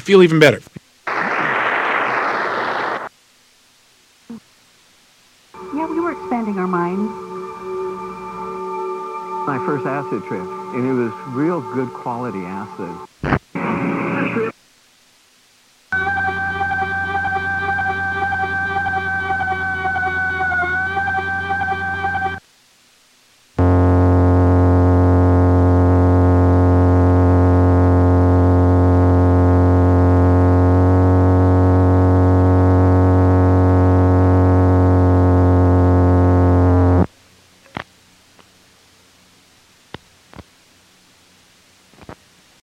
feel even better. Yeah, we were expanding our minds. My first acid trip, and it was real good quality acid.